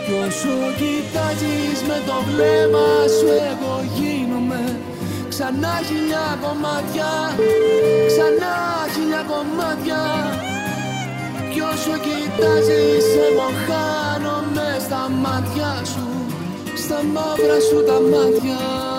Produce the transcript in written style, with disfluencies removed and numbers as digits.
Κι όσο κοιτάζεις με το βλέμμα σου, εγώ γίνομαι ξανά χιλιά κομμάτια, ξανά χιλιά κομμάτια. Κι όσο κοιτάζεις, εγώ χάνομαι στα μάτια σου, στα μαύρα σου τα μάτια.